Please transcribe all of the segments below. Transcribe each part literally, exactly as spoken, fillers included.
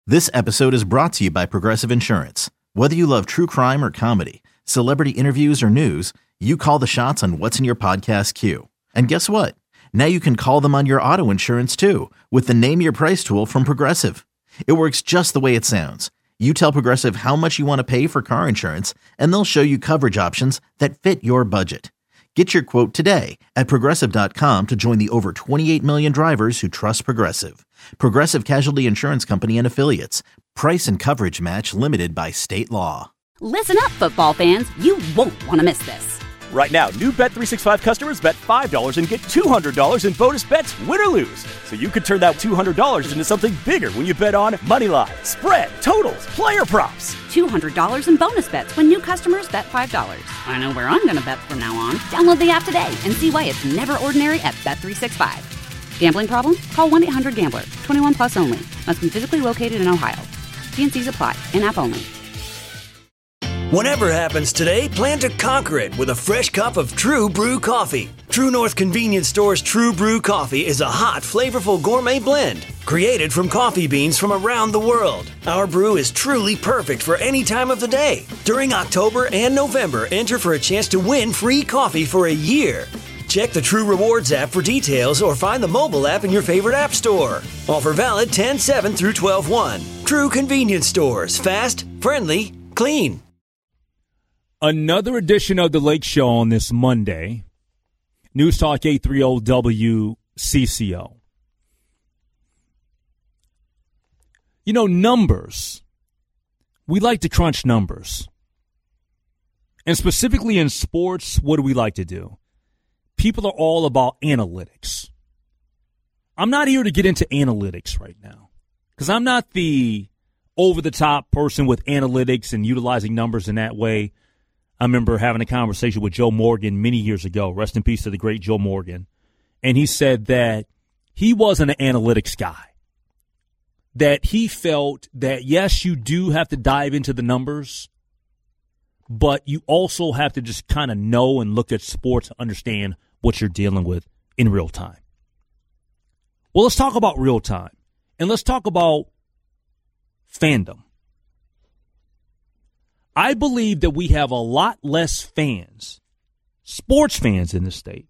This episode is brought to you by Progressive Insurance. Whether you love true crime or comedy, celebrity interviews or news, you call the shots on what's in your podcast queue. And guess what? Now you can call them on your auto insurance too with the Name Your Price tool from Progressive. It works just the way it sounds. You tell Progressive how much you want to pay for car insurance, and they'll show you coverage options that fit your budget. Get your quote today at Progressive dot com to join the over twenty-eight million drivers who trust Progressive. Progressive Casualty Insurance Company and Affiliates. Price and coverage match limited by state law. Listen up, football fans. You won't want to miss this. Right now, new Bet three sixty-five customers bet five dollars and get two hundred dollars in bonus bets, win or lose. So you could turn that two hundred dollars into something bigger when you bet on moneyline, spread, totals, player props. two hundred dollars in bonus bets when new customers bet five dollars. I know where I'm going to bet from now on. Download the app today and see why it's never ordinary at Bet three sixty-five. Gambling problem? Call one eight hundred gambler. twenty-one plus only. Must be physically located in Ohio. T and C's apply. In-app only. Whatever happens today, plan to conquer it with a fresh cup of True Brew coffee. True North Convenience Store's True Brew coffee is a hot, flavorful gourmet blend created from coffee beans from around the world. Our brew is truly perfect for any time of the day. During October and November, enter for a chance to win free coffee for a year. Check the True Rewards app for details or find the mobile app in your favorite app store. Offer valid ten seven through twelve one. True Convenience Stores. Fast, friendly, clean. Another edition of The Lake Show on this Monday. News Talk eight thirty W C C O. You know, numbers. We like to crunch numbers. And specifically in sports, what do we like to do? People are all about analytics. I'm not here to get into analytics right now because I'm not the over-the-top person with analytics and utilizing numbers in that way. I remember having a conversation with Joe Morgan many years ago. Rest in peace to the great Joe Morgan. And he said that he wasn't an analytics guy. That he felt that, yes, you do have to dive into the numbers, but you also have to just kind of know and look at sports and understand what you're dealing with in real time. Well, let's talk about real time. And let's talk about fandom. I believe that we have a lot less fans, sports fans in the state,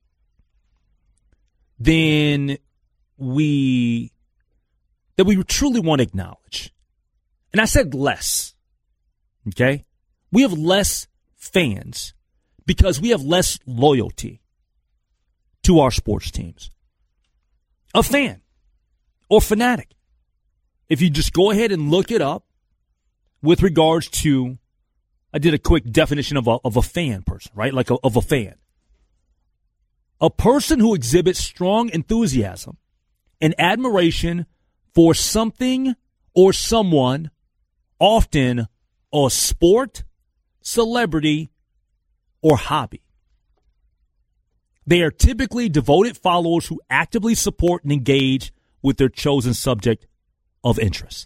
than we that we truly want to acknowledge. And I said less, okay? We have less fans because we have less loyalty to our sports teams. A fan or fanatic. If you just go ahead and look it up, with regards to, I did a quick definition of a, of a fan person, right? Like a, of a fan. A person who exhibits strong enthusiasm and admiration for something or someone, often a sport, celebrity, or hobby. They are typically devoted followers who actively support and engage with their chosen subject of interest.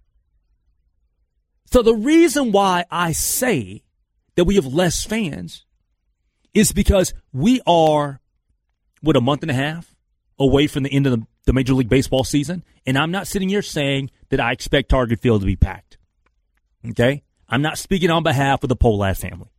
So the reason why I say that we have less fans is because we are, what, a month and a half away from the end of the, the Major League Baseball season. And I'm not sitting here saying that I expect Target Field to be packed. Okay? I'm not speaking on behalf of the Pohlad family.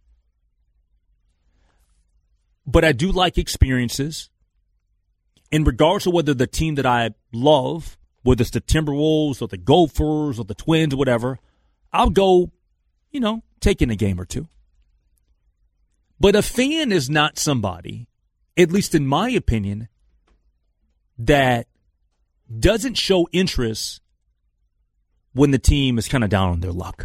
But I do like experiences. In regards to whether the team that I love, whether it's the Timberwolves or the Gophers or the Twins or whatever, I'll go, you know, take in a game or two. But a fan is not somebody, at least in my opinion, that doesn't show interest when the team is kind of down on their luck.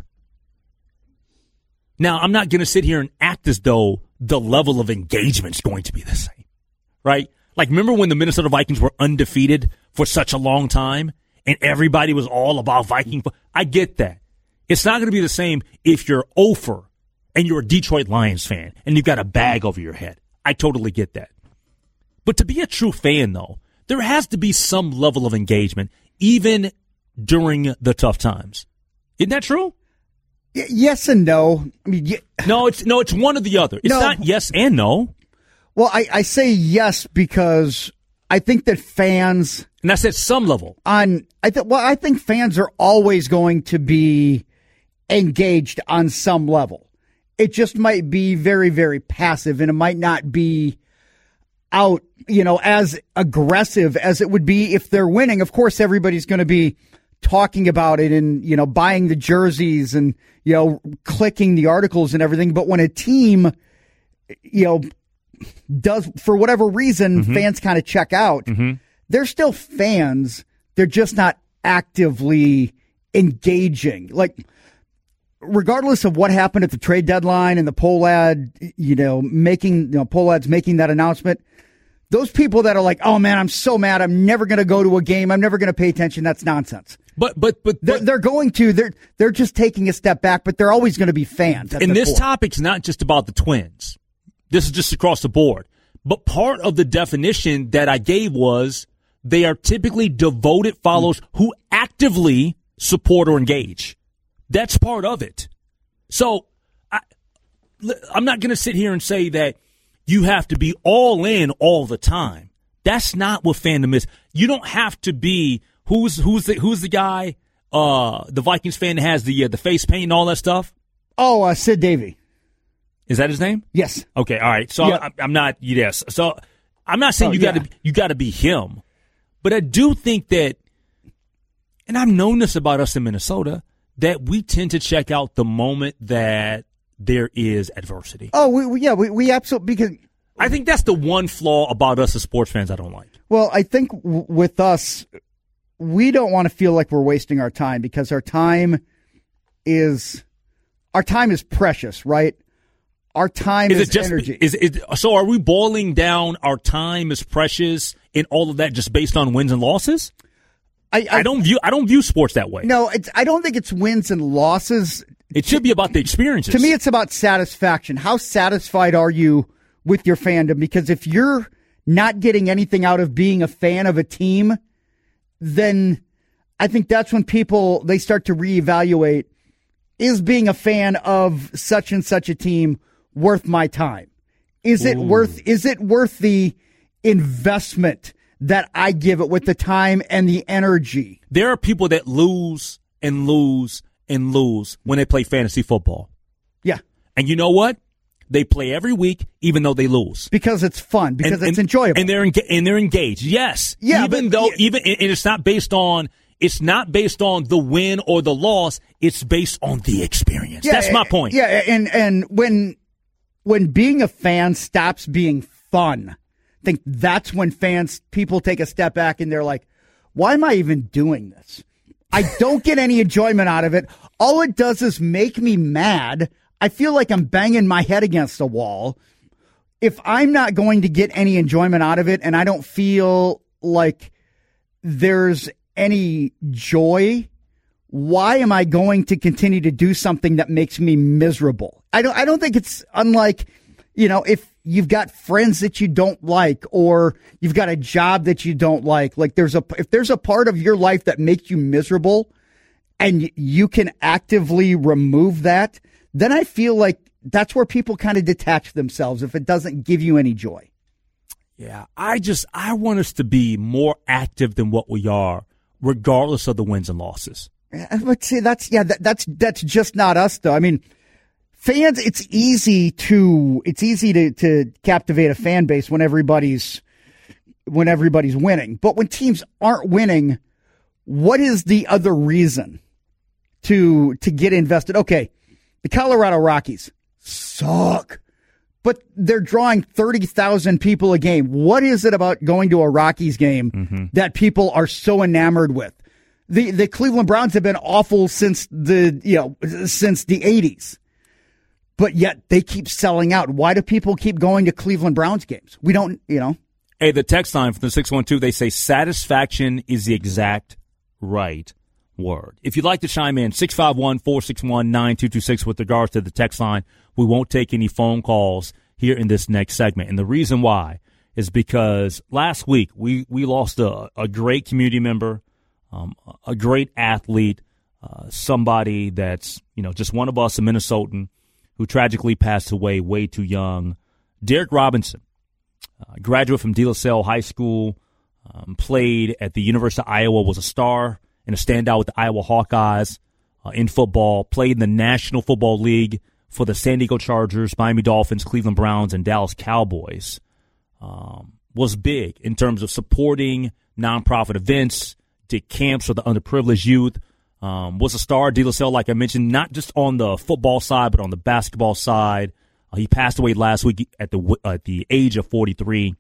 Now, I'm not going to sit here and act as though the level of engagement is going to be the same, right? Like, remember when the Minnesota Vikings were undefeated for such a long time and everybody was all about Viking? I get that. It's not going to be the same if you're oh for and you're a Detroit Lions fan and you've got a bag over your head. I totally get that. But to be a true fan, though, there has to be some level of engagement, even during the tough times. Isn't that true? Y- yes and no. I mean, y- no, it's no, it's one or the other. It's no. not yes and no. Well, I, I say yes because I think that fans And that's at some level. On I th- well, I think fans are always going to be engaged on some level. It just might be very, very passive, and it might not be out, you know, as aggressive as it would be if they're winning. Of course, everybody's going to be talking about it and, you know, buying the jerseys and, you know, clicking the articles and everything. But when a team, you know, does, for whatever reason, mm-hmm. fans kind of check out, mm-hmm. they're still fans. They're just not actively engaging. Like, regardless of what happened at the trade deadline and the Pohlad, you know, making, you know, Pohlad's making that announcement, those people that are like, oh man, I'm so mad, I'm never going to go to a game, I'm never going to pay attention, that's nonsense. But, but, but, they're, they're going to, they're, they're just taking a step back, but they're always going to be fans. And this core. Topic's not just about the Twins. This is just across the board. But part of the definition that I gave was they are typically devoted followers mm. who actively support or engage. That's part of it. So I, I'm not going to sit here and say that you have to be all in all the time. That's not what fandom is. You don't have to be who's who's the who's the guy, uh, the Vikings fan that has the uh, the face paint and all that stuff. Oh, uh, Sid Davey. Is that his name? Yes. Okay. All right. So yep. I, I'm not. Yes. So I'm not saying oh, you got to yeah. you got to be him, but I do think that, and I've known this about us in Minnesota, that we tend to check out the moment that there is adversity. Oh, we, we, yeah, we, we absolutely, because I think that's the one flaw about us as sports fans I don't like. Well, I think w- with us, we don't want to feel like we're wasting our time, because our time is, our time is precious, right? Our time is, is it just, energy. Is it, so are we boiling down our time is precious and all of that just based on wins and losses? I, I, I don't view I don't view sports that way. No, it's, I don't think it's wins and losses. It should be about the experiences. To me, it's about satisfaction. How satisfied are you with your fandom? Because if you're not getting anything out of being a fan of a team, then I think that's when people, they start to reevaluate, is being a fan of such and such a team worth my time? Is it Ooh. worth is it worth the investment that I give it with the time and the energy? There are people that lose and lose and lose when they play fantasy football. Yeah. And you know what? They play every week, even though they lose. Because it's fun, because and, it's and, enjoyable. And they're enga- and they're engaged. Yes. Yeah. Even but, though, yeah. even, and it's not based on, it's not based on the win or the loss. It's based on the experience. Yeah, That's my point. Yeah. And, and when, when being a fan stops being fun, I think that's when fans, people take a step back and they're like, why am I even doing this? I don't get any enjoyment out of it. All it does is make me mad. I feel like I'm banging my head against a wall. If I'm not going to get any enjoyment out of it and I don't feel like there's any joy, why am I going to continue to do something that makes me miserable? I don't, I don't think it's unlike, you know, if you've got friends that you don't like, or you've got a job that you don't like, like there's a, if there's a part of your life that makes you miserable and you can actively remove that, then I feel like that's where people kind of detach themselves if it doesn't give you any joy. Yeah, I just, I want us to be more active than what we are, regardless of the wins and losses. But see, that's, yeah, that, that's, that's just not us though. I mean, fans, it's easy to, it's easy to, to captivate a fan base when everybody's, when everybody's winning. But when teams aren't winning, what is the other reason to, to get invested? Okay. The Colorado Rockies suck, but they're drawing thirty thousand people a game. What is it about going to a Rockies game mm-hmm. that people are so enamored with? The the Cleveland Browns have been awful since the, you know, since the eighties, but yet they keep selling out. Why do people keep going to Cleveland Browns games? We don't, you know. Hey, the text line from the six one two, they say satisfaction is the exact right word. If you'd like to chime in, six five one, four six one, nine two two six with regards to the text line. We won't take any phone calls here in this next segment. And the reason why is because last week we, we lost a, a great community member, um, a great athlete, uh, somebody that's, you know, just one of us, a Minnesotan, who tragically passed away way too young. Derek Robinson, uh, graduate from De La Salle High School, Um, played at the University of Iowa, was a star and a standout with the Iowa Hawkeyes uh, in football. Played in the National Football League for the San Diego Chargers, Miami Dolphins, Cleveland Browns, and Dallas Cowboys. Um, was big in terms of supporting nonprofit events, did camps for the underprivileged youth. Um, was a star, De La Salle, like I mentioned, not just on the football side, but on the basketball side. Uh, he passed away last week at the uh, at the age of forty-three.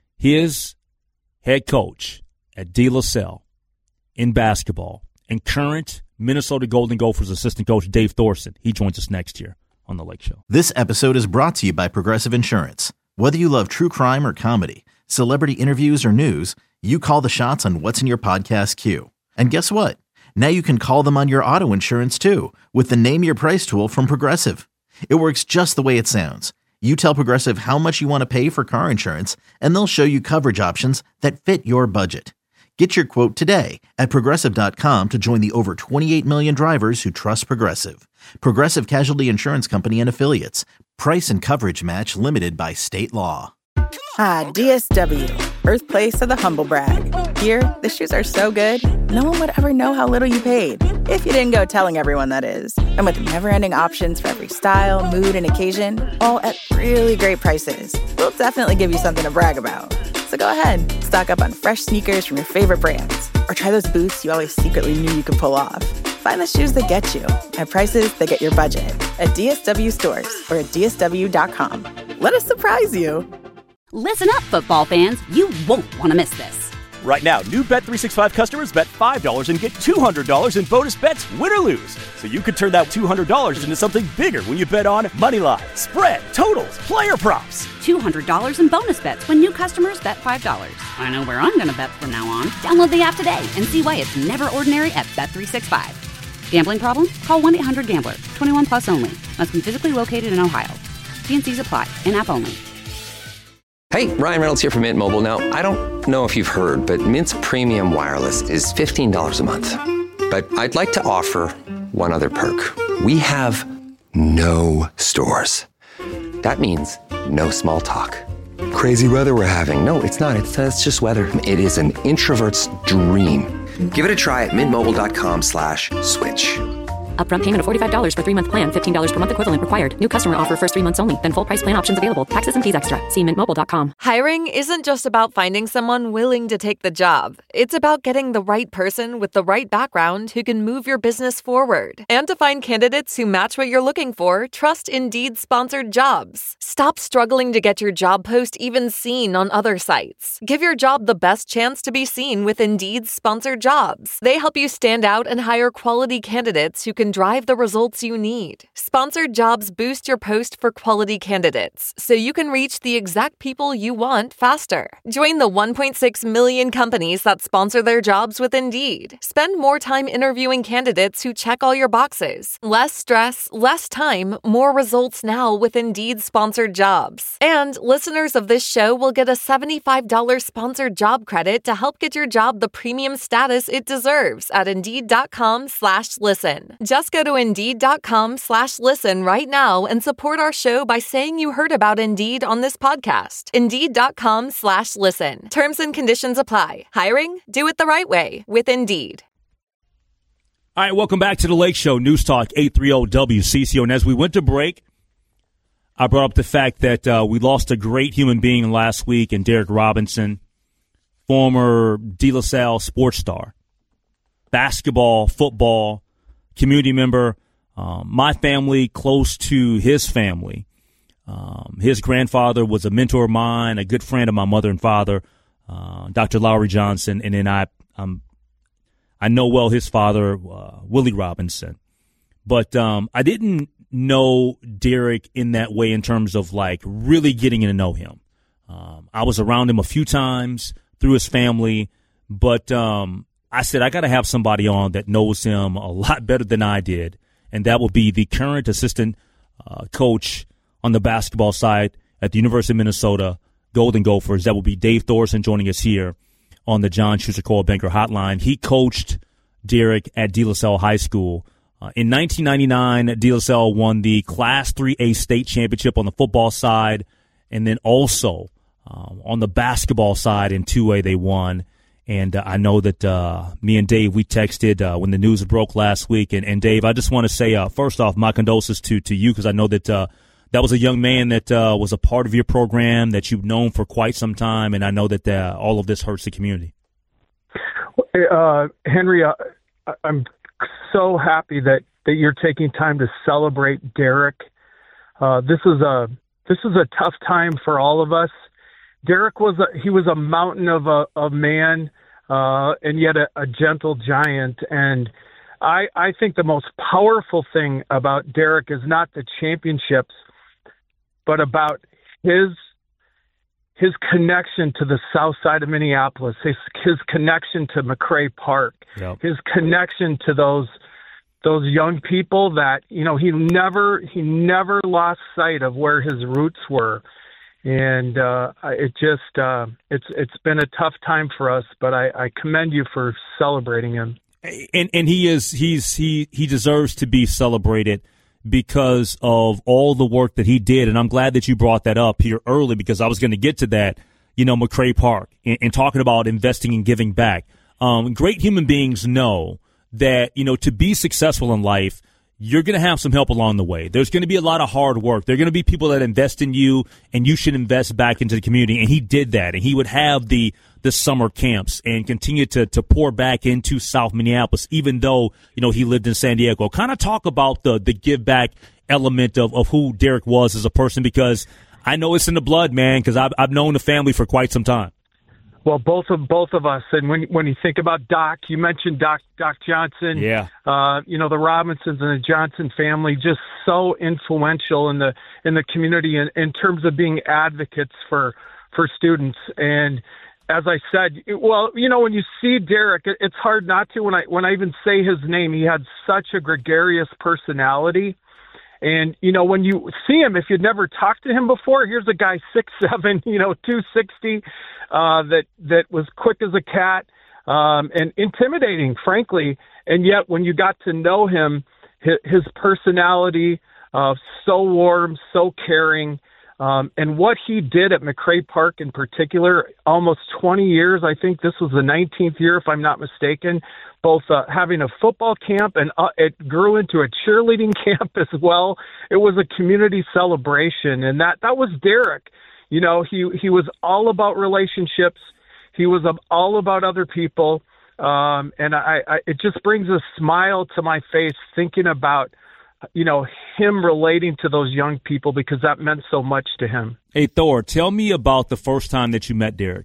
His head coach at De La Salle in basketball and current Minnesota Golden Gophers assistant coach Dave Thorson. He joins us next year on The Lake Show. This episode is brought to you by Progressive Insurance. Whether you love true crime or comedy, celebrity interviews or news, you call the shots on what's in your podcast queue. And guess what? Now you can call them on your auto insurance too with the Name Your Price tool from Progressive. It works just the way it sounds. You tell Progressive how much you want to pay for car insurance, and they'll show you coverage options that fit your budget. Get your quote today at Progressive dot com to join the over twenty-eight million drivers who trust Progressive. Progressive Casualty Insurance Company and Affiliates. Price and coverage match limited by state law. Ah, D S W, birthplace of the humble brag. Here, the shoes are so good, no one would ever know how little you paid. If you didn't go telling everyone, that is. And with never-ending options for every style, mood, and occasion, all at really great prices, we'll definitely give you something to brag about. So go ahead, stock up on fresh sneakers from your favorite brands, or try those boots you always secretly knew you could pull off. Find the shoes that get you at prices that get your budget at D S W stores or at D S W dot com. Let us surprise you. Listen up, football fans. You won't want to miss this. Right now, new Bet three sixty-five customers bet five dollars and get two hundred dollars in bonus bets, win or lose. So you could turn that two hundred dollars into something bigger when you bet on moneyline, spread, totals, player props. two hundred dollars in bonus bets when new customers bet five dollars. I know where I'm going to bet from now on. Download the app today and see why it's never ordinary at Bet three sixty-five. Gambling problem? Call one eight hundred gambler. twenty-one plus only. Must be physically located in Ohio. T and C's apply. In-app only. Hey, Ryan Reynolds here from Mint Mobile. Now, I don't know if you've heard, but Mint's premium wireless is fifteen dollars a month. But I'd like to offer one other perk. We have no stores. That means no small talk. Crazy weather we're having. No, it's not. It's, uh, it's just weather. It is an introvert's dream. Give it a try at mintmobile.com slash switch. Upfront payment of forty-five dollars for three-month plan, fifteen dollars per month equivalent required. New customer offer first three months only. Then full price plan options available. Taxes and fees extra. See mint mobile dot com. Hiring isn't just about finding someone willing to take the job. It's about getting the right person with the right background who can move your business forward. And to find candidates who match what you're looking for, trust Indeed-sponsored jobs. Stop struggling to get your job post even seen on other sites. Give your job the best chance to be seen with Indeed-sponsored jobs. They help you stand out and hire quality candidates who can drive the results you need. Sponsored jobs boost your post for quality candidates, so you can reach the exact people you want faster. Join the one point six million companies that sponsor their jobs with Indeed. Spend more time interviewing candidates who check all your boxes. Less stress, less time, more results now with Indeed-sponsored jobs. And listeners of this show will get a seventy-five dollars sponsored job credit to help get your job the premium status it deserves at Indeed.com slash listen. Just go to Indeed.com slash listen right now and support our show by saying you heard about Indeed on this podcast. Indeed.com slash listen. Terms and conditions apply. Hiring? Do it the right way with Indeed. All right, welcome back to the Lake Show, News Talk eight thirty W C C O. And as we went to break, I brought up the fact that uh, we lost a great human being last week in Derek Robinson, former De La Salle sports star, basketball, football, community member. Um, my family, close to his family. Um, his grandfather was a mentor of mine, a good friend of my mother and father, uh, Doctor Lowry Johnson. And then I um, I know well his father, uh, Willie Robinson. But um, I didn't know Derek in that way in terms of, like, really getting to know him. Um, I was around him a few times through his family, but um, I said I got to have somebody on that knows him a lot better than I did, and that will be the current assistant uh, coach on the basketball side at the University of Minnesota Golden Gophers. That will be Dave Thorson joining us here on the John Schuster Coldwell Banker Hotline. He coached Derek at De La Salle High School. Uh, in nineteen ninety-nine, De La Salle won the Class three A state championship on the football side, and then also Um, on the basketball side in two A, they won. And uh, I know that uh, me and Dave, we texted uh, when the news broke last week. And, and Dave, I just want to say, uh, first off, my condolences to, to you, because I know that uh, that was a young man that uh, was a part of your program that you've known for quite some time. And I know that uh, all of this hurts the community. Uh, Henry, uh, I'm so happy that, that you're taking time to celebrate Derek. Uh, this is a this is a tough time for all of us. Derek was a, he was a mountain of a, a man, uh, and yet a, a gentle giant. And I, I think the most powerful thing about Derek is not the championships, but about his his connection to the south side of Minneapolis, his his connection to McCray Park, yep. his connection to those those young people that, you know, he never he never lost sight of where his roots were. And uh, it just uh, it's it's been a tough time for us, but I, I commend you for celebrating him. And and he is he's he he deserves to be celebrated because of all the work that he did. And I'm glad that you brought that up here early, because I was going to get to that. You know, McCray Park and, and talking about investing and giving back. Um, great human beings know that, you know, to be successful in life, you're going to have some help along the way. There's going to be a lot of hard work. There are going to be people that invest in you, and you should invest back into the community. And he did that. And he would have the the summer camps and continue to to pour back into South Minneapolis, even though, you know, he lived in San Diego. Kind of talk about the the give back element of, of who Derek was as a person, because I know it's in the blood, man, because I've, I've known the family for quite some time. Well, both of both of us, and when when you think about Doc, you mentioned Doc Doc Johnson. Yeah. Uh, you know, the Robinsons and the Johnson family, just so influential in the in the community in, in terms of being advocates for for students. And as I said, it, well, you know, when you see Derek, it, it's hard not to. When I when I even say his name, he had such a gregarious personality. And, you know, when you see him, if you'd never talked to him before, here's a guy six seven, you know, two sixty, uh, that, that was quick as a cat, um, and intimidating, frankly. And yet when you got to know him, his, his personality, uh, so warm, so caring, um, and what he did at McCray Park in particular, almost twenty years, I think this was the nineteenth year, if I'm not mistaken, both uh, having a football camp and uh, it grew into a cheerleading camp as well. It was a community celebration, and that, that was Derek. You know, he, he was all about relationships. He was all about other people. Um, and I, I, it just brings a smile to my face thinking about, you know, him relating to those young people, because that meant so much to him. Hey, Thor, tell me about the first time that you met Derek.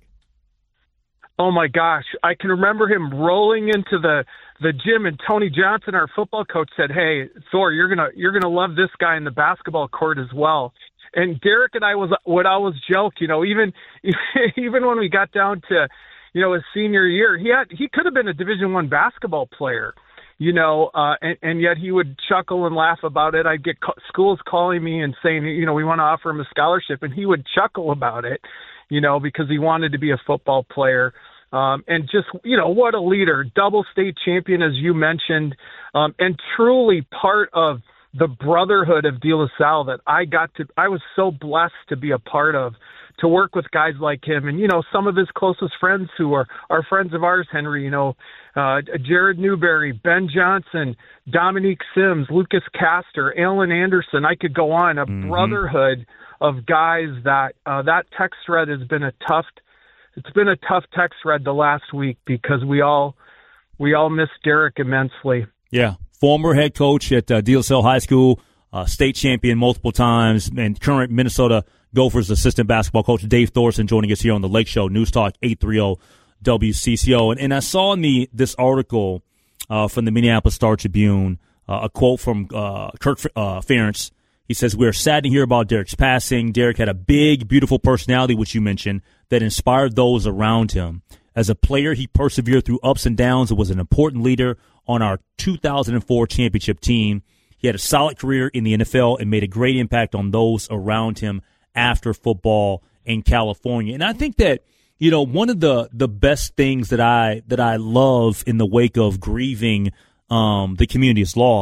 Oh my gosh, I can remember him rolling into the, the gym, and Tony Johnson, our football coach, said, "Hey, Thor, you're gonna you're gonna love this guy in the basketball court as well." And Derek and I was would always joke, you know, even even when we got down to, you know, his senior year, he had he could have been a Division One basketball player, you know, uh, and, and yet he would chuckle and laugh about it. I'd get co- schools calling me and saying, you know, we want to offer him a scholarship, and he would chuckle about it, you know, because he wanted to be a football player. Um, and just, you know, what a leader, double state champion, as you mentioned, um, and truly part of the brotherhood of De La Salle that I got to, I was so blessed to be a part of, to work with guys like him. And, you know, some of his closest friends who are, are friends of ours, Henry, you know, uh, Jared Newberry, Ben Johnson, Dominique Sims, Lucas Castor, Alan Anderson. I could go on, a mm-hmm. brotherhood of guys that, uh, that text thread has been a tough It's been a tough text thread the last week, because we all we all miss Derek immensely. Yeah, former head coach at uh, De La Salle High School, uh, state champion multiple times, and current Minnesota Gophers assistant basketball coach Dave Thorson joining us here on the Lake Show, News Talk eight thirty W C C O. And, and I saw in the this article uh, from the Minneapolis Star Tribune uh, a quote from uh, Kirk uh, Ferentz. He says, "We're sad to hear about Derek's passing. Derek had a big, beautiful personality, which you mentioned, that inspired those around him. As a player, he persevered through ups and downs and was an important leader on our two thousand four championship team. He had a solid career in the N F L and made a great impact on those around him after football in California." And I think that, you know, one of the, the best things that I that I love in the wake of grieving um, the community's loss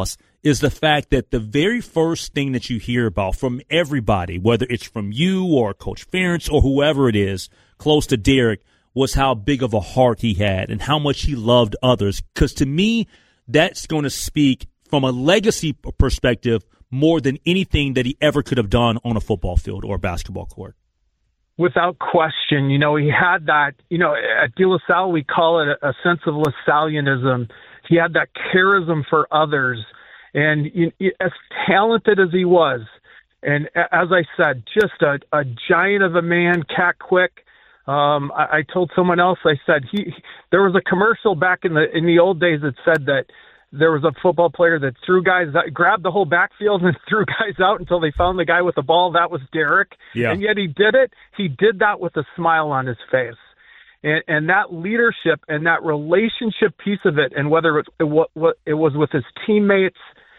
is the fact that the very first thing that you hear about from everybody, whether it's from you or Coach Ferentz or whoever it is close to Derek, was how big of a heart he had and how much he loved others. Because to me, that's going to speak from a legacy perspective more than anything that he ever could have done on a football field or a basketball court. Without question, you know, he had that, you know, at De La Salle, we call it a, a sense of LaSallianism. He had that charism for others. And you, as talented as he was, and as I said, just a, a giant of a man, cat quick. Um, I, I told someone else, I said, he, there was a commercial back in the in the old days that said that there was a football player that threw guys, that grabbed the whole backfield and threw guys out until they found the guy with the ball. That was Derek. Yeah. And yet he did it. He did that with a smile on his face. And, and that leadership and that relationship piece of it, and whether it, it, what, it was with his teammates,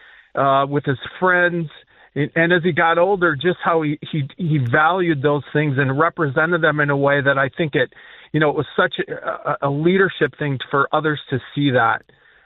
uh, with his friends, and, and as he got older, just how he, he he valued those things and represented them in a way that I think it, you know, it was such a, a leadership thing for others to see that.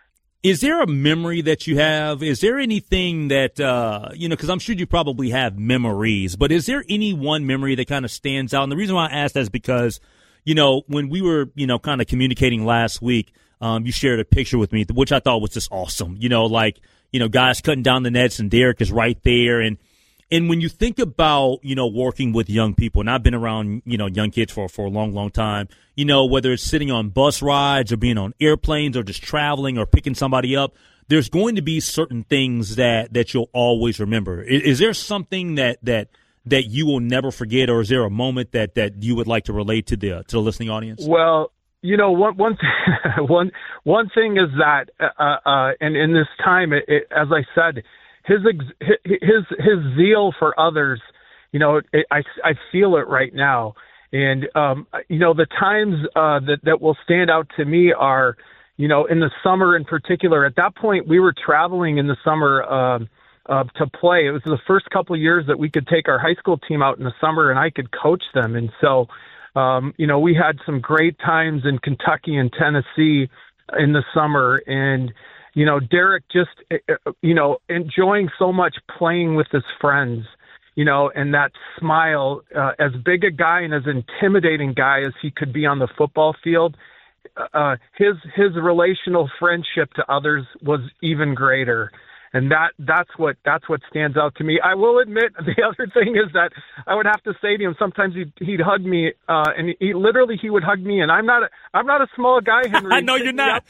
Is there a memory that you have? Is there anything that, uh, you know, because I'm sure you probably have memories, but is there any one memory that kind of stands out? And the reason why I asked that is because, you know, when we were, you know, kind of communicating last week, um, you shared a picture with me, which I thought was just awesome. You know, like, you know, guys cutting down the nets and Derek is right there. And, and when you think about, you know, working with young people, and I've been around, you know, young kids for, for a long, long time, you know, whether it's sitting on bus rides or being on airplanes or just traveling or picking somebody up, there's going to be certain things that, that you'll always remember. Is, is there something that, that, that you will never forget, or is there a moment that, that you would like to relate to the, to the listening audience? Well, you know, one, one, one, one thing is that, uh, uh, and in this time, it, it, as I said, his, his, his zeal for others, you know, it, I, I feel it right now. And, um, you know, the times, uh, that, that will stand out to me are, you know, in the summer in particular. At that point, we were traveling in the summer, um, uh, to play. It was the first couple of years that we could take our high school team out in the summer and I could coach them. And so, Um, you know, we had some great times in Kentucky and Tennessee in the summer. And, you know, Derek just, you know, enjoying so much playing with his friends, you know, and that smile, uh, as big a guy and as intimidating guy as he could be on the football field, uh, his, his relational friendship to others was even greater. And that that's what that's what stands out to me. I will admit, the other thing is that I would have to say to him, sometimes he'd, he'd hug me, uh, and he, he literally he would hug me, and I'm not a, I'm not a small guy, Henry. I know you're not.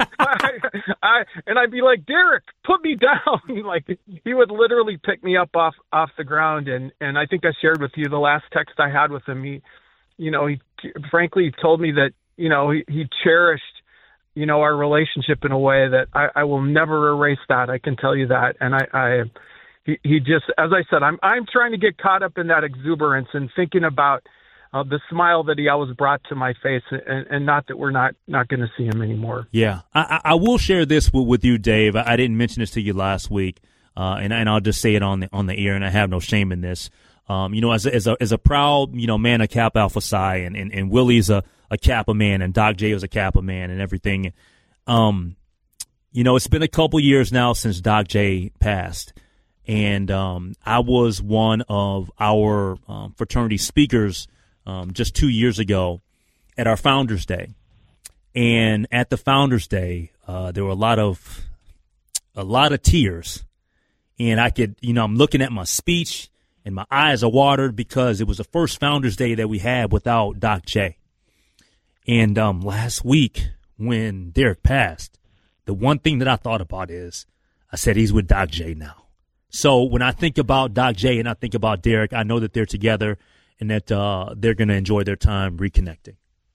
I, I, and I'd be like, Derek, put me down. Like, he would literally pick me up off off the ground, and and I think I shared with you the last text I had with him. He, you know, he frankly told me that, you know, he, he cherished, you know, our relationship in a way that I, I will never erase that. I can tell you that. And I, I he, he just, as I said, I'm, I'm trying to get caught up in that exuberance and thinking about uh, the smile that he always brought to my face, and, and not that we're not, not going to see him anymore. Yeah. I, I will share this with, with you, Dave. I didn't mention this to you last week. Uh, and, and I'll just say it on the, on the air, and I have no shame in this. Um, you know, as a, as a, as a proud, you know, man of Kappa Alpha Psi, and, and, and Willie's a, a Kappa man, and Doc J was a Kappa man, and everything. Um, you know, it's been a couple years now since Doc J passed, and um, I was one of our um, fraternity speakers um, just two years ago at our Founders Day. And at the Founders Day, uh, there were a lot of a lot of tears, and I could, you know, I'm looking at my speech, and my eyes are watered because it was the first Founders Day that we had without Doc J. And um, last week, when Derek passed, the one thing that I thought about is I said he's with Doc J now. So when I think about Doc J and I think about Derek, I know that they're together and that uh, they're going to enjoy their time reconnecting.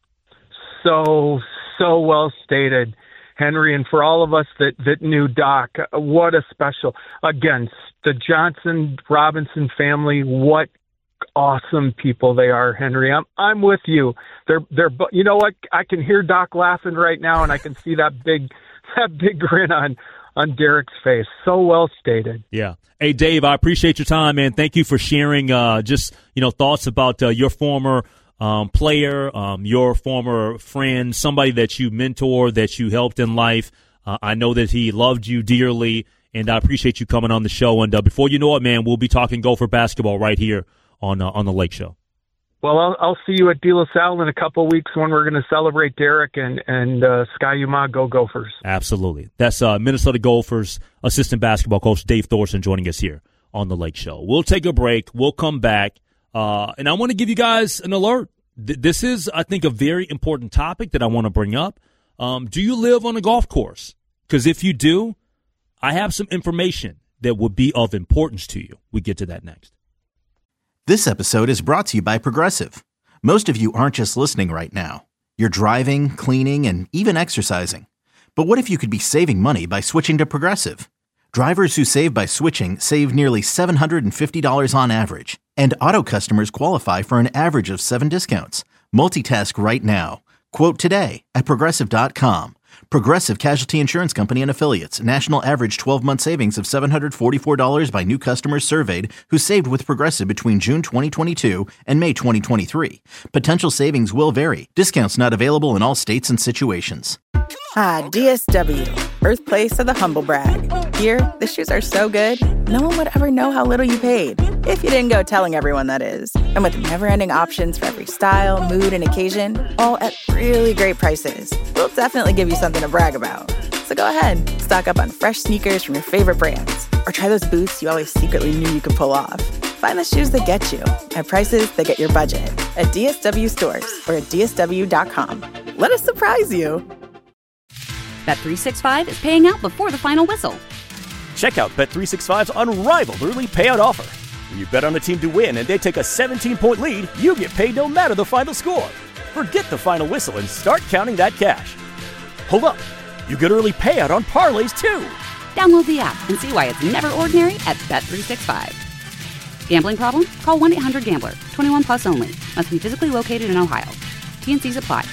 So, so well stated, Henry. And for all of us that, that knew Doc, what a special, again, the Johnson Robinson family, what awesome people they are, Henry. I'm I'm with you. They're they're you know what? I can hear Doc laughing right now, and I can see that big that big grin on on Derek's face. So well stated. Yeah. Hey, Dave, I appreciate your time, man. Thank you for sharing uh, just you know thoughts about uh, your former um, player, um, your former friend, somebody that you mentored, that you helped in life. Uh, I know that he loved you dearly. And I appreciate you coming on the show. And uh, before you know it, man, we'll be talking Gopher basketball right here on uh, on the Lake Show. Well, I'll, I'll see you at De La Salle in a couple of weeks when we're going to celebrate Derek and, and uh, Ski-U-Mah Go Gophers. Absolutely. That's uh, Minnesota Gophers assistant basketball coach Dave Thorson joining us here on the Lake Show. We'll take a break. We'll come back. Uh, and I want to give you guys an alert. Th- this is, I think, a very important topic that I want to bring up. Um, do you live on a golf course? Because if you do, I have some information that would be of importance to you. We get to that next. This episode is brought to you by Progressive. Most of you aren't just listening right now. You're driving, cleaning, and even exercising. But what if you could be saving money by switching to Progressive? Drivers who save by switching save nearly seven hundred fifty dollars on average. And auto customers qualify for an average of seven discounts. Multitask right now. Quote today at Progressive dot com. Progressive Casualty Insurance Company and Affiliates. National average twelve-month savings of seven hundred forty-four dollars by new customers surveyed who saved with Progressive between June twenty twenty-two and May twenty twenty-three. Potential savings will vary. Discounts not available in all states and situations. Ah, D S W, birthplace of the humble brag. Here, the shoes are so good, no one would ever know how little you paid. If you didn't go telling everyone, that is. And with never-ending options for every style, mood, and occasion, all at really great prices, we'll definitely give you something to brag about. So go ahead, stock up on fresh sneakers from your favorite brands, or try those boots you always secretly knew you could pull off. Find the shoes that get you at prices that get your budget at D S W stores or at D S W dot com. Let us surprise you. Bet three sixty-five is paying out before the final whistle. Check out Bet three sixty-five's unrivaled early payout offer. When you bet on a team to win and they take a seventeen-point lead, you get paid no matter the final score. Forget the final whistle and start counting that cash. Hold up. You get early payout on parlays, too. Download the app and see why it's never ordinary at Bet three sixty-five. Gambling problem? Call one eight hundred gambler. twenty-one plus only. Must be physically located in Ohio. T N Cs apply.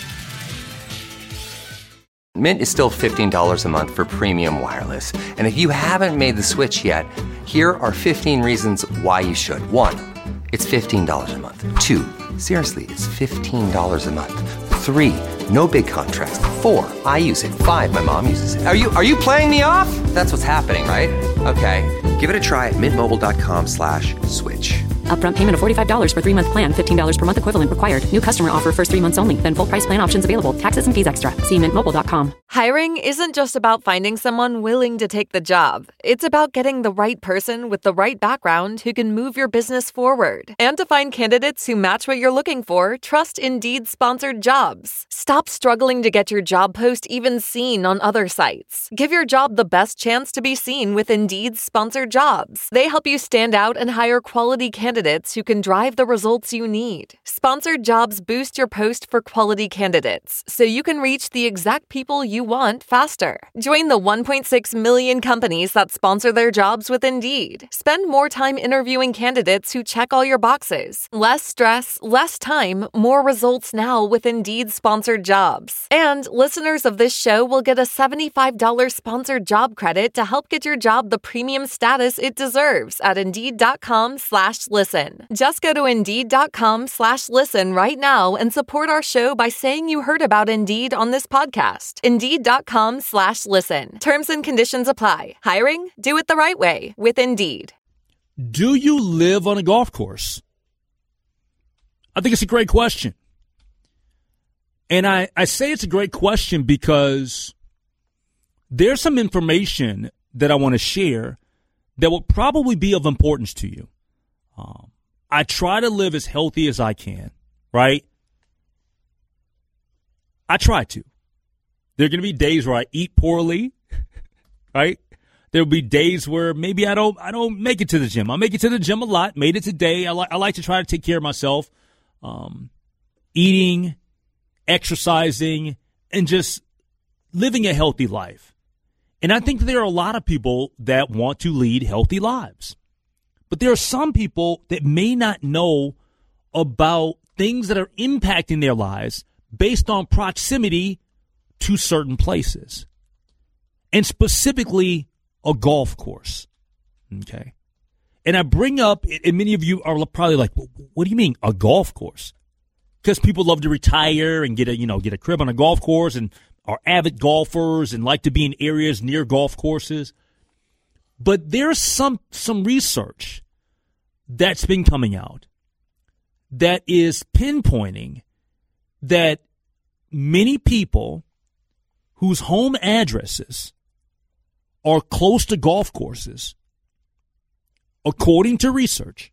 Mint is still fifteen dollars a month for premium wireless. And if you haven't made the switch yet, here are fifteen reasons why you should. One, it's fifteen dollars a month. Two, seriously, it's fifteen dollars a month. Three, no big contrast. Four, I use it. Five, my mom uses it. Are you are you playing me off? That's what's happening, right? Okay, give it a try at mintmobile.com slash switch. Upfront payment of forty-five dollars for three-month plan, fifteen dollars per month equivalent required. New customer offer first three months only. Then full price plan options available. Taxes and fees extra. See mint mobile dot com. Hiring isn't just about finding someone willing to take the job. It's about getting the right person with the right background who can move your business forward. And to find candidates who match what you're looking for, trust Indeed-sponsored jobs. Stop struggling to get your job post even seen on other sites. Give your job the best chance to be seen with Indeed-sponsored jobs. They help you stand out and hire quality candidates who can drive the results you need. Sponsored jobs boost your post for quality candidates, so you can reach the exact people you want faster. Join the one point six million companies that sponsor their jobs with Indeed. Spend more time interviewing candidates who check all your boxes. Less stress, less time, more results now with Indeed-sponsored jobs. And listeners of this show will get a seventy-five dollars sponsored job credit to help get your job the premium status it deserves at Indeed.com slash listen. Just go to Indeed.com slash listen right now and support our show by saying you heard about Indeed on this podcast. Indeed.com slash listen. Terms and conditions apply. Hiring? Do it the right way with Indeed. Do you live on a golf course? I think it's a great question. And I, I say it's a great question because there's some information that I want to share that will probably be of importance to you. Um, I try to live as healthy as I can, right? I try to. There are going to be days where I eat poorly, right? There will be days where maybe I don't I don't make it to the gym. I make it to the gym a lot, made it today. I, li- I like to try to take care of myself, um, eating, exercising, and just living a healthy life. And I think there are a lot of people that want to lead healthy lives. But there are some people that may not know about things that are impacting their lives based on proximity to certain places. And specifically, a golf course. Okay. And I bring up, and many of you are probably like, what do you mean, a golf course? Because people love to retire and get a, you know, get a crib on a golf course and are avid golfers and like to be in areas near golf courses. But there's some some research that's been coming out that is pinpointing that many people whose home addresses are close to golf courses, according to research,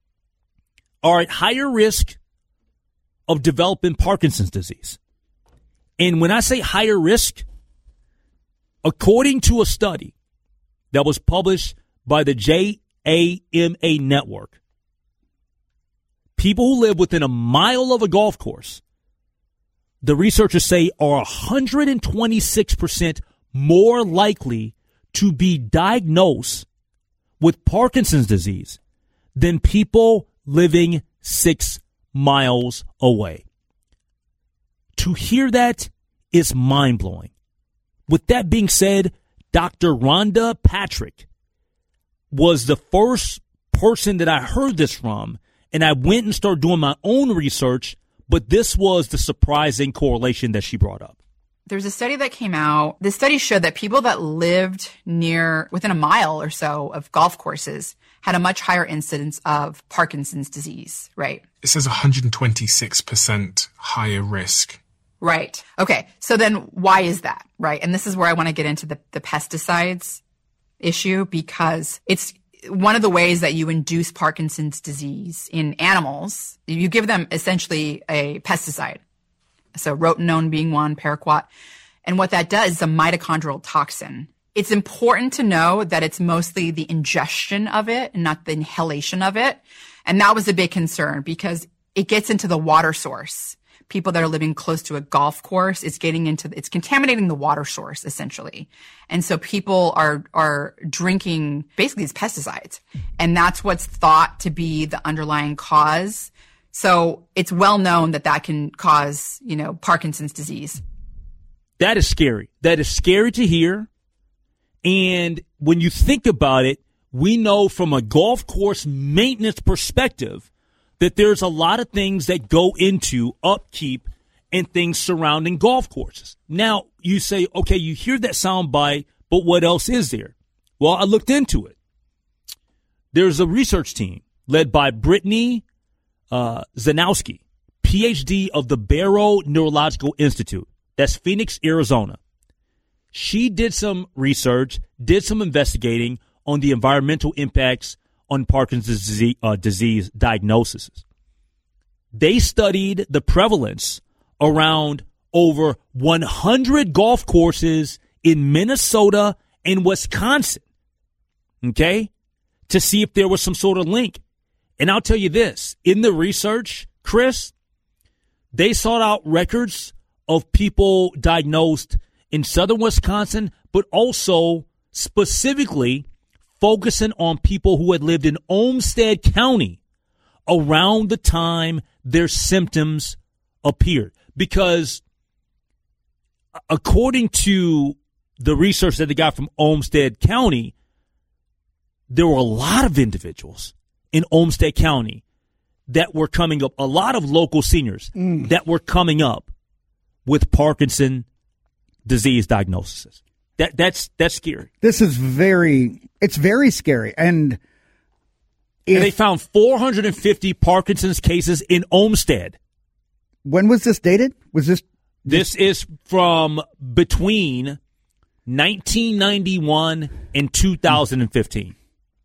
are at higher risk of developing Parkinson's disease. And when I say higher risk, according to a study that was published by the J A M A Network, people who live within a mile of a golf course, the researchers say, are one hundred twenty-six percent more likely to be diagnosed with Parkinson's disease than people living six miles away. To hear that is mind-blowing. With that being said, Doctor Rhonda Patrick was the first person that I heard this from, and I went and started doing my own research, but this was the surprising correlation that she brought up. There's a study that came out. The study showed that people that lived near, within a mile or so of golf courses had a much higher incidence of Parkinson's disease, right? It says one hundred twenty-six percent higher risk. Right. Okay. So then why is that, right? And this is where I want to get into the, the pesticides issue, because it's one of the ways that you induce Parkinson's disease in animals. You give them essentially a pesticide. So rotenone being one, paraquat. And what that does is a mitochondrial toxin. It's important to know that it's mostly the ingestion of it and not the inhalation of it. And that was a big concern because it gets into the water source. People that are living close to a golf course, it's getting into, it's contaminating the water source essentially. And so people are, are drinking basically these pesticides. And that's what's thought to be the underlying cause. So it's well known that that can cause, you know, Parkinson's disease. That is scary. That is scary to hear. And when you think about it, we know from a golf course maintenance perspective that there's a lot of things that go into upkeep and things surrounding golf courses. Now, you say, okay, you hear that sound bite, but what else is there? Well, I looked into it. There's a research team led by Brittany uh, Zanowski, P H D of the Barrow Neurological Institute. That's Phoenix, Arizona. She did some research, did some investigating on the environmental impacts on Parkinson's disease, uh, disease diagnosis. They studied the prevalence around over one hundred golf courses in Minnesota and Wisconsin, okay, to see if there was some sort of link. And I'll tell you this, in the research, Chris, they sought out records of people diagnosed in southern Wisconsin, but also specifically focusing on people who had lived in Olmsted County around the time their symptoms appeared. Because according to the research that they got from Olmsted County, there were a lot of individuals in Olmsted County that were coming up, a lot of local seniors mm. that were coming up with Parkinson's disease diagnoses. That that's that's scary. This is very, it's very scary. And, if, and they found four hundred fifty Parkinson's cases in Olmsted. When was this dated? Was this? This, this is from between nineteen ninety-one and two thousand fifteen.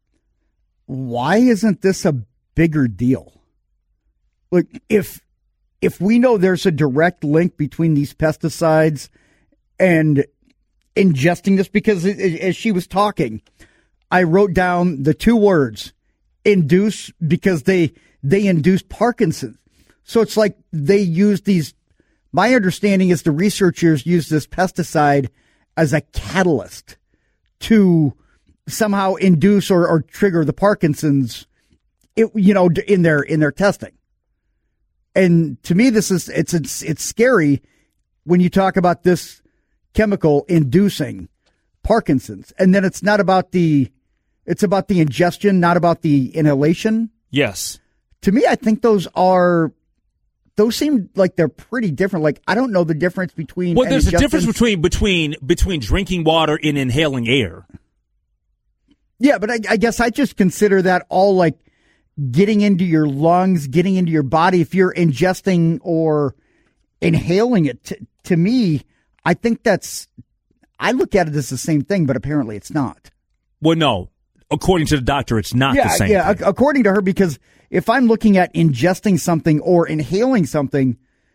Why isn't this a bigger deal? Like, if if we know there's a direct link between these pesticides and ingesting this, because as she was talking, I wrote down the two words, induce, because they they induce Parkinson's. So it's like they use these, my understanding is the researchers use this pesticide as a catalyst to somehow induce or, or trigger the Parkinson's, it, you know, in their in their testing. And to me, this is it's it's it's scary when you talk about this chemical inducing Parkinson's, and then it's not about the, it's about the ingestion, not about the inhalation. Yes. To me, I think those are, those seem like they're pretty different. Like, I don't know the difference between. Well, there's a difference between between between drinking water and inhaling air. Yeah, but I, I guess I just consider that all like getting into your lungs, getting into your body. If you're ingesting or inhaling it, to, to me, I think that's, I look at it as the same thing, but apparently it's not. Well, no. According to the doctor, it's not yeah, the same Yeah, thing. According to her, because if I'm looking at ingesting something or inhaling something,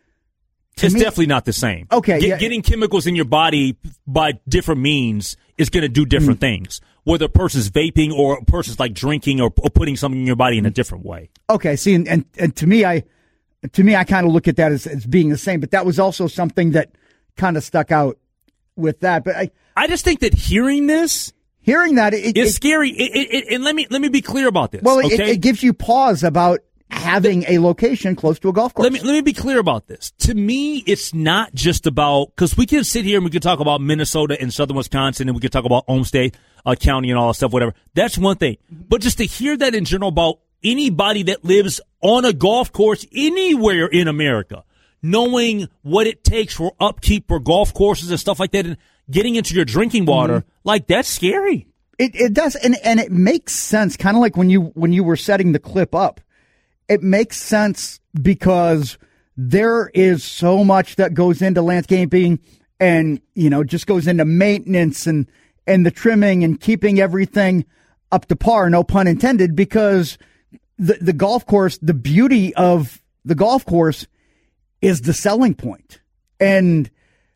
it's me, definitely not the same. Okay. Get, yeah. Getting chemicals in your body by different means is going to do different mm. things. Whether a person's vaping or a person's like drinking or, or putting something in your body in a different way. Okay. See, and, and, and to me, I, to me, I kind of look at that as, as being the same, but that was also something that kind of stuck out with that. But I, I just think that hearing this, hearing that it, is it, scary. It, it, it, and let me, let me be clear about this. Well, okay? it, it gives you pause about having a location close to a golf course. Let me let me be clear about this. To me, it's not just about, because we can sit here and we can talk about Minnesota and southern Wisconsin, and we can talk about Olmsted uh, County and all that stuff, whatever. That's one thing. But just to hear that in general about anybody that lives on a golf course anywhere in America, knowing what it takes for upkeep for golf courses and stuff like that, and getting into your drinking water, mm-hmm. like that's scary. It it does, and and it makes sense. Kind of like when you when you were setting the clip up. It makes sense because there is so much that goes into landscaping and, you know, just goes into maintenance and, and the trimming and keeping everything up to par, no pun intended, because the, the golf course, the beauty of the golf course is the selling point. And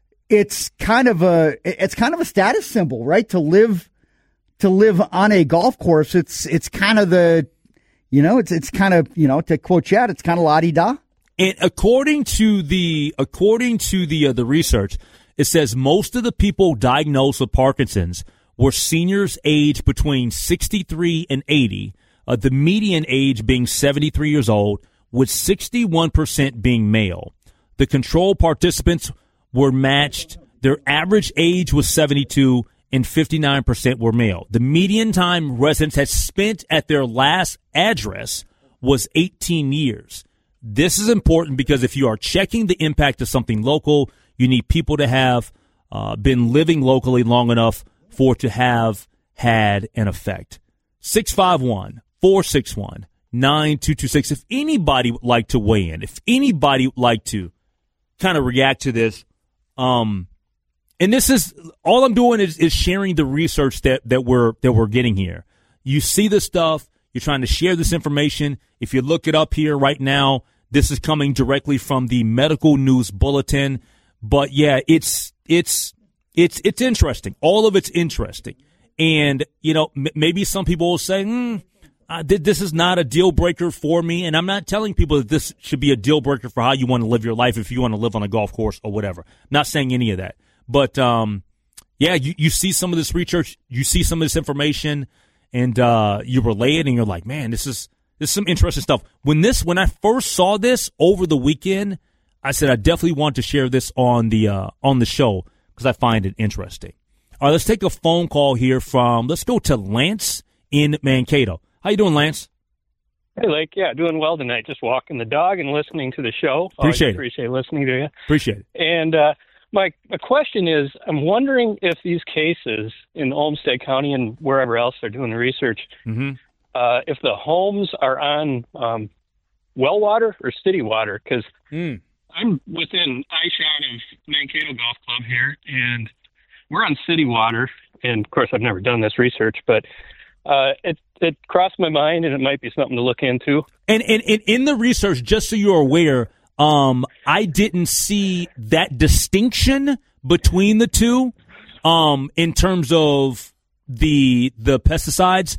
it's kind of a, it's kind of a status symbol, right? To live, to live on a golf course. It's, it's kind of the, You know, it's it's kind of, you know, to quote Chad, it's kind of la-di-da. And according to the according to the uh, the research, it says most of the people diagnosed with Parkinson's were seniors aged between sixty-three and eighty, uh, the median age being seventy-three years old, with sixty-one percent being male. The control participants were matched. Their average age was seventy-two, and fifty-nine percent were male. The median time residents had spent at their last address was eighteen years. This is important because if you are checking the impact of something local, you need people to have uh, been living locally long enough for it to have had an effect. six five one, four six one, nine two two six. If anybody would like to weigh in, if anybody would like to kind of react to this, um, and this is all I'm doing is, is sharing the research that, that we're that we're getting here. You see this stuff. You're trying to share this information. If you look it up here right now, this is coming directly from the Medical News Bulletin. But yeah, it's it's it's it's interesting. All of it's interesting. And you know, m- maybe some people will say, mm, uh, th- "This is not a deal breaker for me." And I'm not telling people that this should be a deal breaker for how you want to live your life if you want to live on a golf course or whatever. I'm not saying any of that. But, um, yeah, you, you see some of this research, you see some of this information, and uh, you relay it, and you're like, man, this is this is some interesting stuff. When this, when I first saw this over the weekend, I said I definitely want to share this on the uh, on the show because I find it interesting. All right, let's take a phone call here from, let's go to Lance in Mankato. How you doing, Lance? Hey, Lake. Yeah, doing well tonight. Just walking the dog and listening to the show. Appreciate Always it. Appreciate listening to you. Appreciate it. And, uh, My, my question is, I'm wondering if these cases in Olmsted County and wherever else they're doing the research, mm-hmm. uh, if the homes are on um, well water or city water, because mm. I'm within eyeshot of Mankato Golf Club here, and we're on city water. And, of course, I've never done this research, but uh, it it crossed my mind, and it might be something to look into. And, and, and in the research, just so you're aware, Um, I didn't see that distinction between the two, um, in terms of the the pesticides.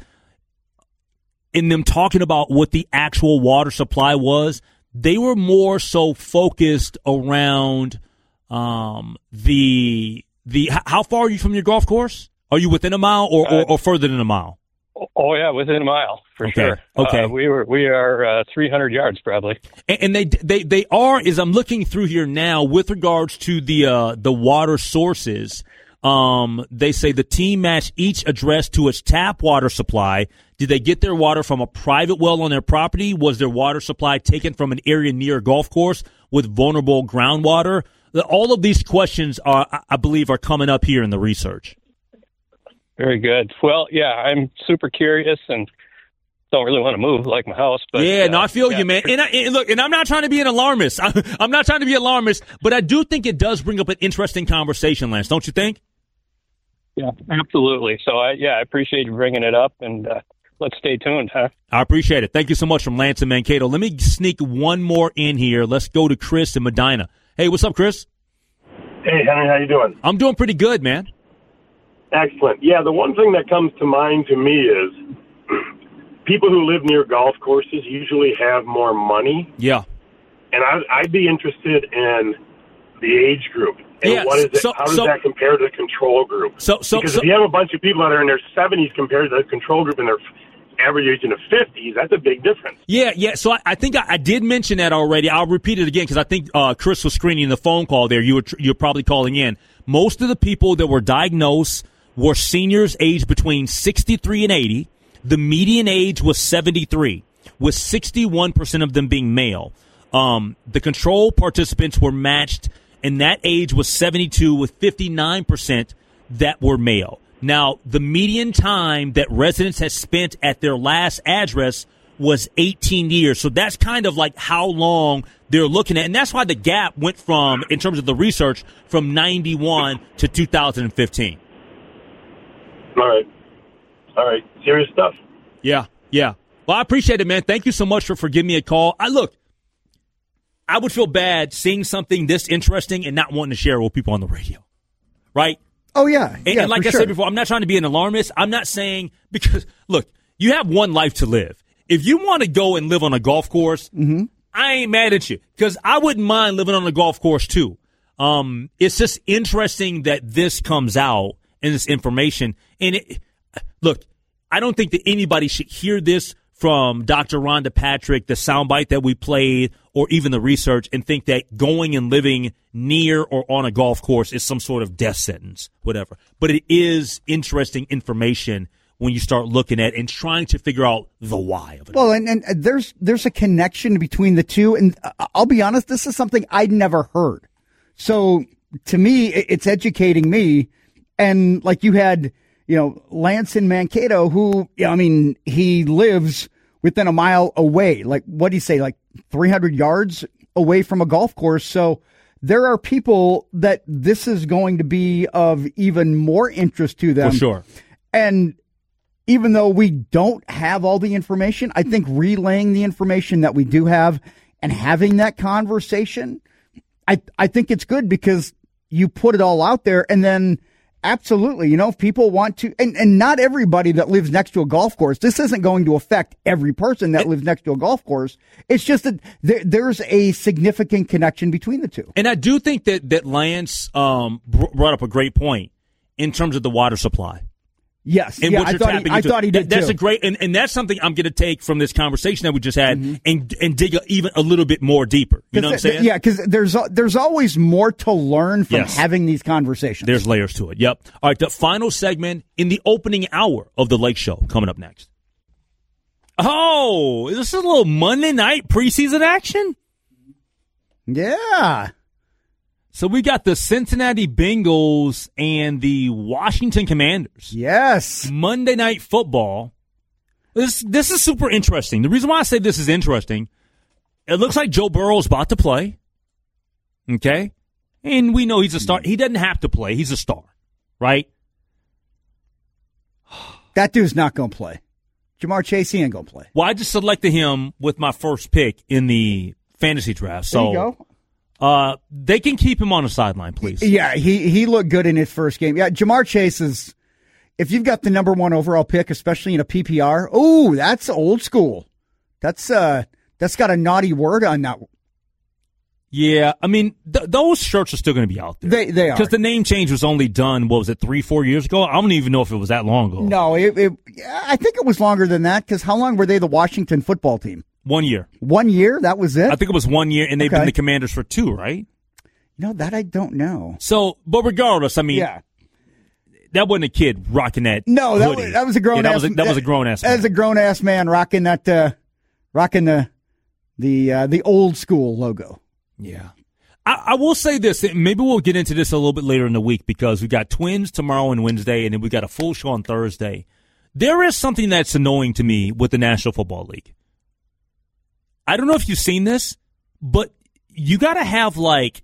In them talking about what the actual water supply was, they were more so focused around um, the the. How far are you from your golf course? Are you within a mile or, or, or further than a mile? Oh yeah, within a mile for okay. sure. Okay, uh, we were we are uh, three hundred yards probably. And, and they they they are. As I'm looking through here now, with regards to the uh, the water sources, um, they say the team matched each address to its tap water supply. Did they get their water from a private well on their property? Was their water supply taken from an area near a golf course with vulnerable groundwater? All of these questions are, I believe, are coming up here in the research. Very good. Well, yeah, I'm super curious and don't really want to move like my house. But yeah, uh, no, I feel yeah. you, man. And, I, and look, and I'm not trying to be an alarmist. I, I'm not trying to be alarmist, but I do think it does bring up an interesting conversation, Lance. Don't you think? Yeah, absolutely. So, I, yeah, I appreciate you bringing it up, and uh, let's stay tuned, huh? I appreciate it. Thank you so much from Lance and Mankato. Let me sneak one more in here. Let's go to Chris in Medina. Hey, what's up, Chris? Hey, Henry, how you doing? I'm doing pretty good, man. Excellent. Yeah, the one thing that comes to mind to me is people who live near golf courses usually have more money. Yeah. And I, I'd be interested in the age group. And yeah, what is it? so, how does so, that compare to the control group? So, so, because so, if you have a bunch of people that are in their seventies compared to the control group in their average age in the fifties, that's a big difference. Yeah, yeah. So I, I think I, I did mention that already. I'll repeat it again because I think uh, Chris was screening the phone call there. You were tr- you're probably calling in. Most of the people that were diagnosed were seniors aged between sixty-three and eighty. The median age was seventy-three, with sixty-one percent of them being male. Um, the control participants were matched, and that age was seventy-two, with fifty-nine percent that were male. Now, the median time that residents had spent at their last address was eighteen years. So that's kind of like how long they're looking at. And that's why the gap went from, in terms of the research, from ninety-one to two thousand fifteen. All right. All right. Serious stuff. Yeah, yeah. Well, I appreciate it, man. Thank you so much for, for giving me a call. I look, I would feel bad seeing something this interesting and not wanting to share it with people on the radio. Right? Oh, yeah. And, yeah and like for I sure. said before, I'm not trying to be an alarmist. I'm not saying, because, look, you have one life to live. If you want to go and live on a golf course, mm-hmm. I ain't mad at you, because I wouldn't mind living on a golf course too. Um, it's just interesting that this comes out and this information. And it, look, I don't think that anybody should hear this from Doctor Rhonda Patrick, the soundbite that we played, or even the research, and think that going and living near or on a golf course is some sort of death sentence, whatever. But it is interesting information when you start looking at and trying to figure out the why of it. Well, and, and there's there's a connection between the two. And I'll be honest, this is something I'd never heard. So to me, it's educating me. And like you had, you know, Lance in Mankato, who, I mean, he lives within a mile away. Like, what do you say, like three hundred yards away from a golf course? So there are people that this is going to be of even more interest to them. For sure. And even though we don't have all the information, I think relaying the information that we do have and having that conversation, I I think it's good, because you put it all out there. And then absolutely, you know, if people want to, and, and not everybody that lives next to a golf course, this isn't going to affect every person that lives next to a golf course. It's just that there, there's a significant connection between the two. And I do think that, that Lance um, brought up a great point in terms of the water supply. Yes, and yeah, what I you're thought, he, tapping I into. thought he did that, That's too. a great, and, and that's something I'm going to take from this conversation that we just had, mm-hmm. and and dig a, even a little bit more deeper. You know what I'm saying? Yeah, because there's there's always more to learn from yes. having these conversations. There's layers to it. Yep. All right, the final segment in the opening hour of the Lake Show coming up next. Oh, is this a little Monday night preseason action? Yeah. So we got the Cincinnati Bengals and the Washington Commanders. Yes. Monday Night Football. This this is super interesting. The reason why I say this is interesting, it looks like Joe Burrow's about to play. Okay? And we know he's a star. He doesn't have to play. He's a star. Right? That dude's not going to play. Jamar Chase, he ain't going to play. Well, I just selected him with my first pick in the fantasy draft. So, there you go. Uh, they can keep him on the sideline, please. Yeah, he, he looked good in his first game. Yeah, Jamar Chase is, if you've got the number one overall pick, especially in a P P R, oh, that's old school. That's uh, that's got a naughty word on that. Yeah, I mean, th- those shirts are still going to be out there. They they are. Because the name change was only done, what was it, three, four years ago? I don't even know if it was that long ago. No, it, it, I think it was longer than that, because how long were they the Washington football team? One year. One year? That was it? I think it was one year, and they've okay. been the Commanders for two, right? No, that I don't know. So, but regardless, I mean, yeah. that wasn't a kid rocking that No, that hoodie. was, that was a grown yeah, ass. That was a, that was a grown ass man. That was a grown ass man rocking that, uh, rocking the, the, uh, the old school logo. Yeah. I, I will say this. Maybe we'll get into this a little bit later in the week because we've got Twins tomorrow and Wednesday, and then we've got a full show on Thursday. There is something that's annoying to me with the National Football League. I don't know if you've seen this, but you got to have like,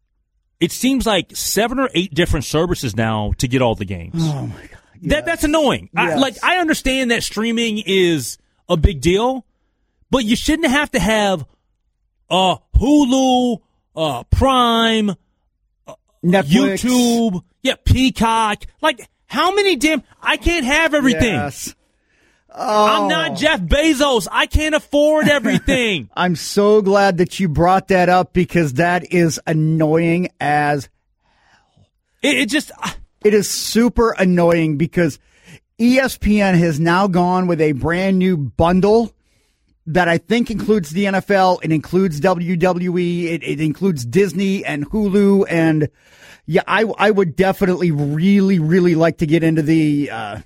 it seems like seven or eight different services now to get all the games. Oh, my God. Yes. That That's annoying. Yes. I, like, I understand that streaming is a big deal, but you shouldn't have to have uh, Hulu, uh, Prime, uh, Netflix, YouTube, yeah, Peacock. Like, how many damn... I can't have everything. Yes. Oh. I'm not Jeff Bezos. I can't afford everything. I'm so glad that you brought that up because that is annoying as hell. It, it just... Uh, it is super annoying because E S P N has now gone with a brand new bundle that I think includes the N F L, it includes W W E, it, it includes Disney and Hulu, and yeah, I I would definitely really, really like to get into the uh,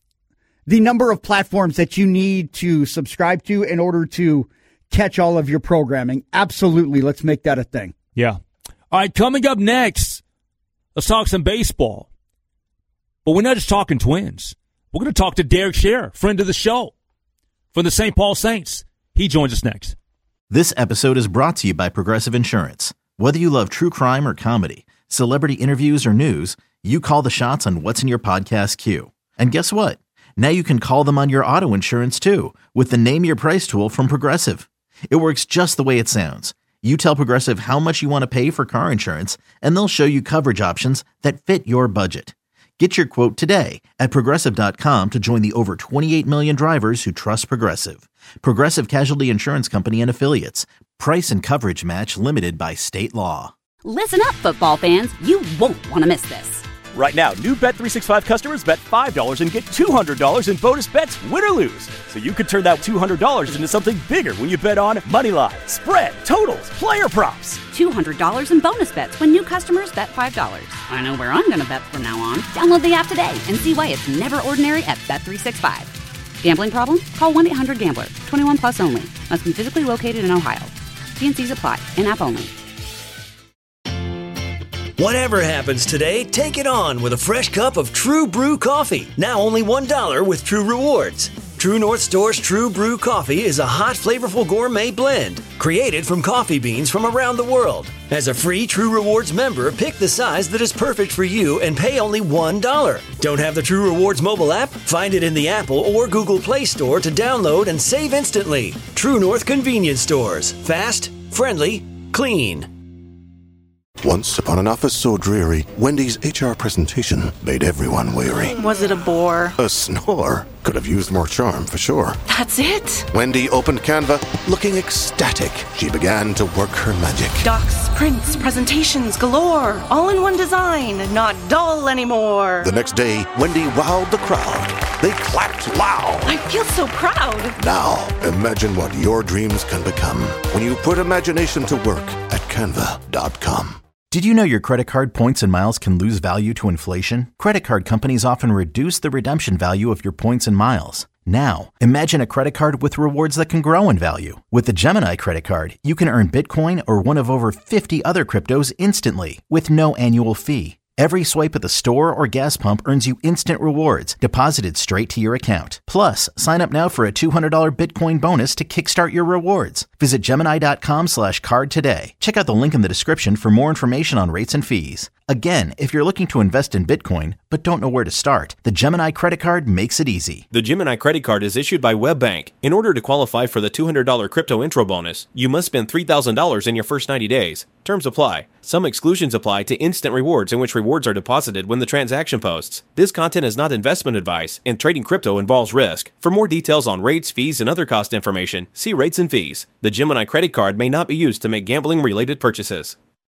the number of platforms that you need to subscribe to in order to catch all of your programming. Absolutely, let's make that a thing. Yeah. All right, coming up next, let's talk some baseball. But we're not just talking Twins. We're going to talk to Derek Scherer, friend of the show, from the Saint Paul Saints. He joins us next. This episode is brought to you by Progressive Insurance. Whether you love true crime or comedy, celebrity interviews or news, you call the shots on what's in your podcast queue. And guess what? Now you can call them on your auto insurance too with the Name Your Price tool from Progressive. It works just the way it sounds. You tell Progressive how much you want to pay for car insurance, and they'll show you coverage options that fit your budget. Get your quote today at Progressive dot com to join the over twenty-eight million drivers who trust Progressive. Progressive Casualty Insurance Company and Affiliates. Price and coverage match limited by state law. Listen up, football fans. You won't want to miss this. Right now, new Bet three sixty-five customers bet five dollars and get two hundred dollars in bonus bets, win or lose. So you could turn that two hundred dollars into something bigger when you bet on Moneyline, spread, totals, player props. two hundred dollars in bonus bets when new customers bet five dollars. I know where I'm going to bet from now on. Download the app today and see why it's never ordinary at Bet three sixty-five. Gambling problem? Call one eight hundred gambler. twenty-one plus only. Must be physically located in Ohio. T and C's apply. In-app only. Whatever happens today, take it on with a fresh cup of True Brew coffee. Now only one dollar with True Rewards. True North Store's True Brew coffee is a hot, flavorful gourmet blend created from coffee beans from around the world. As a free True Rewards member, pick the size that is perfect for you and pay only one dollar. Don't have the True Rewards mobile app? Find it in the Apple or Google Play Store to download and save instantly. True North Convenience Stores. Fast, friendly, clean. Once upon an office so dreary, Wendy's H R presentation made everyone weary. Was it a bore? A snore. Could have used more charm, for sure. That's it? Wendy opened Canva, looking ecstatic. She began to work her magic. Docs, prints, presentations galore. All in one design, not dull anymore. The next day, Wendy wowed the crowd. They clapped loud. I feel so proud. Now, imagine what your dreams can become when you put imagination to work at canva dot com. Did you know your credit card points and miles can lose value to inflation? Credit card companies often reduce the redemption value of your points and miles. Now, imagine a credit card with rewards that can grow in value. With the Gemini credit card, you can earn Bitcoin or one of over fifty other cryptos instantly with no annual fee. Every swipe at the store or gas pump earns you instant rewards deposited straight to your account. Plus, sign up now for a two hundred dollars Bitcoin bonus to kickstart your rewards. Visit Gemini dot com slash card today. Check out the link in the description for more information on rates and fees. Again, if you're looking to invest in Bitcoin but don't know where to start, the Gemini credit card makes it easy. The Gemini credit card is issued by WebBank. In order to qualify for the two hundred dollars crypto intro bonus, you must spend three thousand dollars in your first ninety days. Terms apply. Some exclusions apply to instant rewards in which rewards are deposited when the transaction posts. This content is not investment advice, and trading crypto involves risk. For more details on rates, fees, and other cost information, see rates and fees. The Gemini credit card may not be used to make gambling-related purchases.